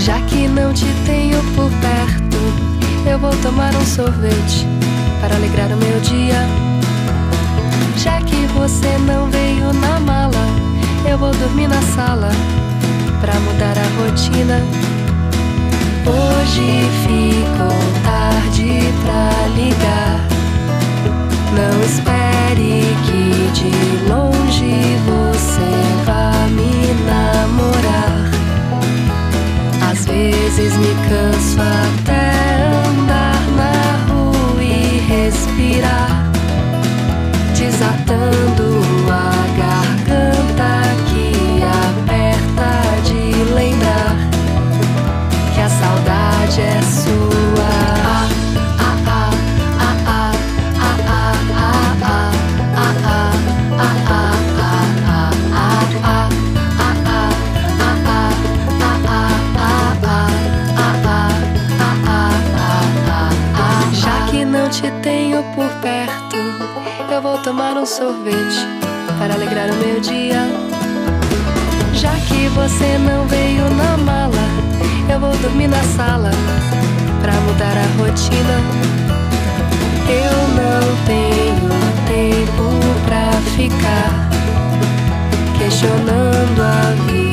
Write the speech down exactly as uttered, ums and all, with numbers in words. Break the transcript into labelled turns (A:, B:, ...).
A: Já que não te tenho por perto, eu vou tomar um sorvete para alegrar o meu dia. Já que você não veio na mala, eu vou dormir na sala pra mudar a rotina. Hoje ficou tarde pra ligar. Não espere que de longe você vá me namorar. Às vezes me canso até andar na rua e respirar, desatando a garganta que aperta de lembrar que a saudade é sua. Já que não te tenho por perto, eu vou tomar um sorvete para alegrar o meu dia. Já que você não veio na mala, eu vou dormir na sala pra mudar a rotina. Eu não tenho tempo pra ficar questionando a vida.